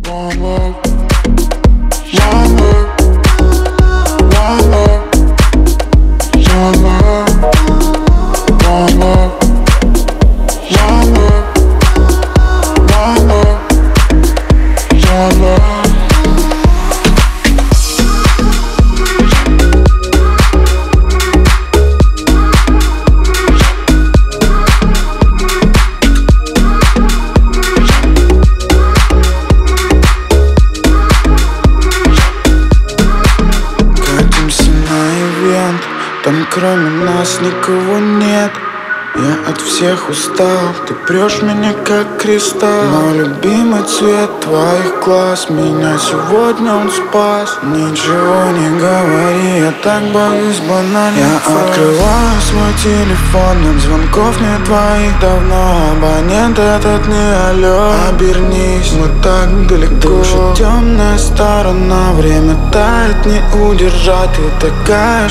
One love, one love, one love, one love, one love, one love, one love, one love. Там кроме нас никого нет. Я от всех устал, ты прешь меня как кристалл. Но любимый цвет твоих глаз, меня сегодня он спас. Ничего не говори, я так боюсь банальных Я открываю свой телефон, нет звонков, нет твоих давно. Абонент этот не алло, обернись, мы так далеко. Душит темная сторона, время тает, не удержать. Ты такая,